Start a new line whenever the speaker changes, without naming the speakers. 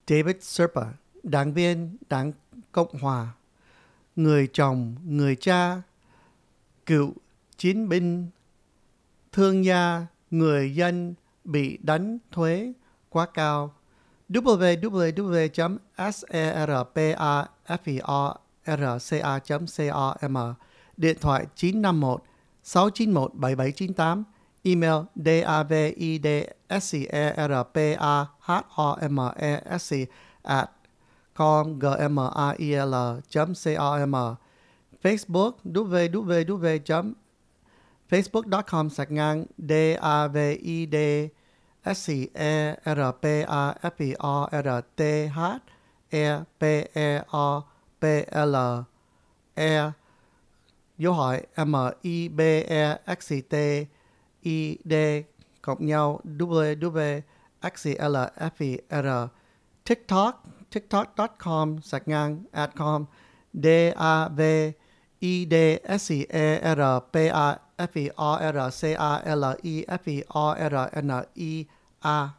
David Serpa, đảng viên Đảng Cộng Hòa, người chồng, người cha, cựu chiến binh, thương gia, người dân bị đánh thuế quá cao. www.serpaferca.com, điện thoại 951 691 7798, email davidserpamesc@gmail.com, Facebook www.facebook.com/davidserpaferpel dấu hỏi MEBEXCTID cộng nhau WWXLFER. TikTok tiktok.com/@com DAVIDSERPAFERCALEFERNIA